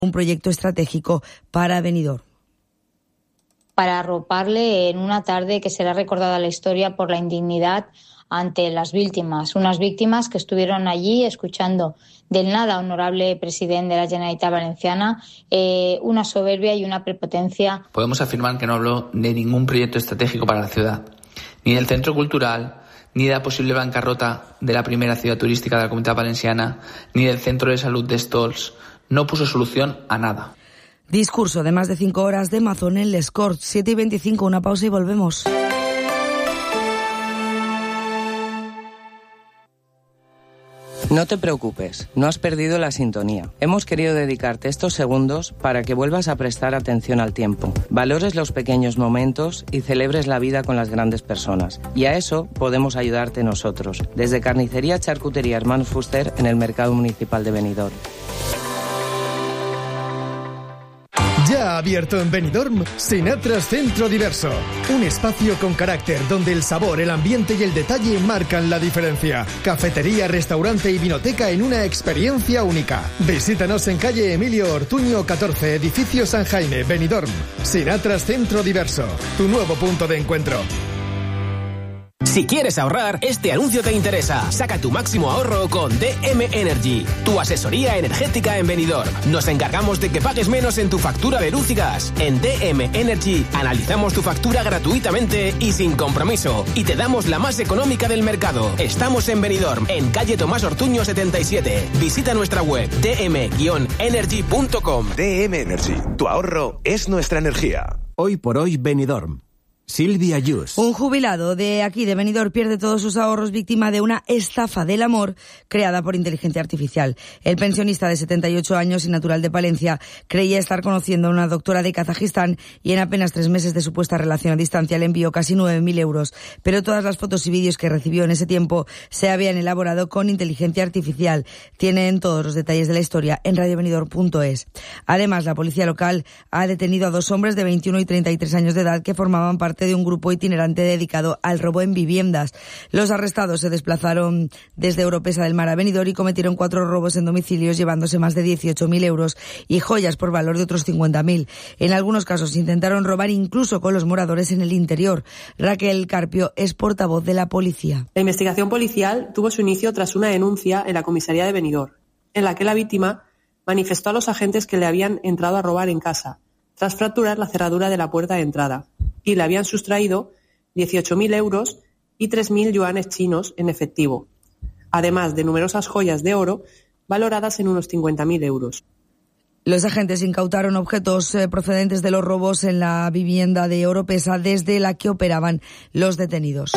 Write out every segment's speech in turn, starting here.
un proyecto estratégico para Benidorm. Para arroparle en una tarde que será recordada la historia por la indignidad ante las víctimas, unas víctimas que estuvieron allí escuchando del nada honorable presidente de la Generalitat Valenciana una soberbia y una prepotencia. Podemos afirmar que no habló de ningún proyecto estratégico para la ciudad, ni del centro cultural, ni de la posible bancarrota de la primera ciudad turística de la Comunidad Valenciana, ni del centro de salud de Stolz. No puso solución a nada. Discurso de más de 5 horas de Mazón en Les Corts. 7:25, una pausa y volvemos. No te preocupes, no has perdido la sintonía. Hemos querido dedicarte estos segundos para que vuelvas a prestar atención al tiempo, valores los pequeños momentos y celebres la vida con las grandes personas. Y a eso podemos ayudarte nosotros, desde Carnicería Charcutería Hermanos Fuster en el Mercado Municipal de Benidorm. Ya ha abierto en Benidorm Sinatra's Centro Diverso, un espacio con carácter donde el sabor, el ambiente y el detalle marcan la diferencia. Cafetería, restaurante y vinoteca en una experiencia única. Visítanos en calle Emilio Ortuño 14, edificio San Jaime, Benidorm. Sinatra's Centro Diverso, tu nuevo punto de encuentro. Si quieres ahorrar, este anuncio te interesa. Saca tu máximo ahorro con DM Energy, tu asesoría energética en Benidorm. Nos encargamos de que pagues menos en tu factura de luz y gas. En DM Energy analizamos tu factura gratuitamente y sin compromiso. Y te damos la más económica del mercado. Estamos en Benidorm, en calle Tomás Ortuño 77. Visita nuestra web dm-energy.com. DM Energy, tu ahorro es nuestra energía. Hoy por hoy Benidorm. Silvia Yus. Un jubilado de aquí, de Benidorm, pierde todos sus ahorros víctima de una estafa del amor creada por inteligencia artificial. El pensionista de 78 años y natural de Palencia creía estar conociendo a una doctora de Kazajistán y en apenas 3 meses de supuesta relación a distancia le envió casi 9.000 euros. Pero todas las fotos y vídeos que recibió en ese tiempo se habían elaborado con inteligencia artificial. Tienen todos los detalles de la historia en radiobenidorm.es. Además, la policía local ha detenido a 2 hombres de 21 y 33 años de edad que formaban parte de un grupo itinerante dedicado al robo en viviendas. Los arrestados se desplazaron desde Oropesa del Mar a Benidorm y cometieron 4 robos en domicilios, llevándose más de 18.000 euros y joyas por valor de otros 50.000. En algunos casos intentaron robar incluso con los moradores en el interior. Raquel Carpio es portavoz de la policía. La investigación policial tuvo su inicio tras una denuncia en la comisaría de Benidorm, en la que la víctima manifestó a los agentes que le habían entrado a robar en casa, tras fracturar la cerradura de la puerta de entrada, y le habían sustraído 18.000 euros y 3.000 yuanes chinos en efectivo, además de numerosas joyas de oro valoradas en unos 50.000 euros. Los agentes incautaron objetos procedentes de los robos en la vivienda de Oropesa desde la que operaban los detenidos.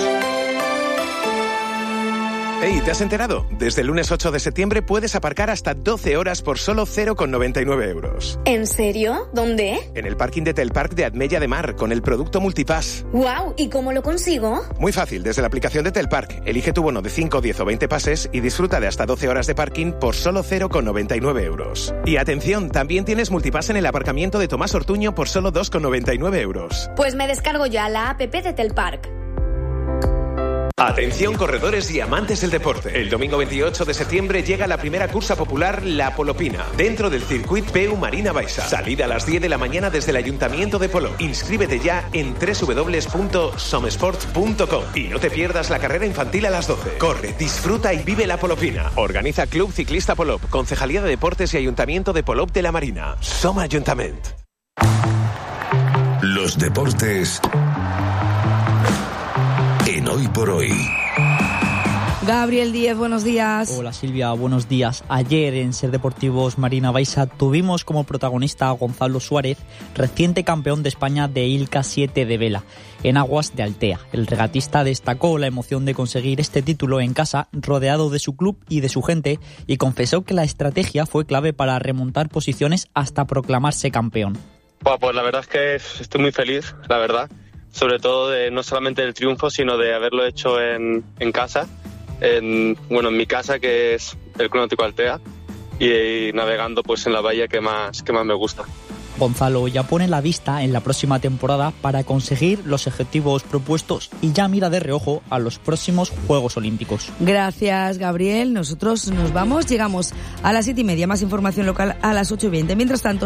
Hey, ¿te has enterado? Desde el lunes 8 de septiembre puedes aparcar hasta 12 horas por solo 0,99 euros. ¿En serio? ¿Dónde? En el parking de Telpark de Admella de Mar, con el producto Multipass. ¡Guau! ¿Y cómo lo consigo? Muy fácil, desde la aplicación de Telpark. Elige tu bono de 5, 10 o 20 pases y disfruta de hasta 12 horas de parking por solo 0,99 euros. Y atención, también tienes Multipass en el aparcamiento de Tomás Ortuño por solo 2,99 euros. Pues me descargo ya la app de Telpark. Atención corredores y amantes del deporte. El domingo 28 de septiembre llega la primera cursa popular La Polopina, dentro del circuit PEU Marina Baixa. Salida a las 10 de la mañana desde el Ayuntamiento de Polop. Inscríbete ya en www.somesport.com y no te pierdas la carrera infantil a las 12. Corre, disfruta y vive La Polopina. Organiza Club Ciclista Polop, Concejalía de Deportes y Ayuntamiento de Polop de la Marina. Som Ayuntament. Los deportes en Hoy por Hoy. Gabriel Díez, buenos días. Hola Silvia, buenos días. Ayer en Ser Deportivos Marina Baixa tuvimos como protagonista a Gonzalo Suárez, reciente campeón de España de Ilka 7 de vela, en aguas de Altea. El regatista destacó la emoción de conseguir este título en casa, rodeado de su club y de su gente, y confesó que la estrategia fue clave para remontar posiciones hasta proclamarse campeón. Pues la verdad es que estoy muy feliz, la verdad. Sobre todo de no solamente del triunfo, sino de haberlo hecho en casa, en mi casa, que es el Club Náutico Altea, y navegando pues en la bahía que más me gusta. Gonzalo ya pone la vista en la próxima temporada para conseguir los objetivos propuestos y ya mira de reojo a los próximos Juegos Olímpicos. Gracias, Gabriel. Nosotros nos vamos, llegamos a las 7:30. Más información local a las 8:20. Mientras tanto,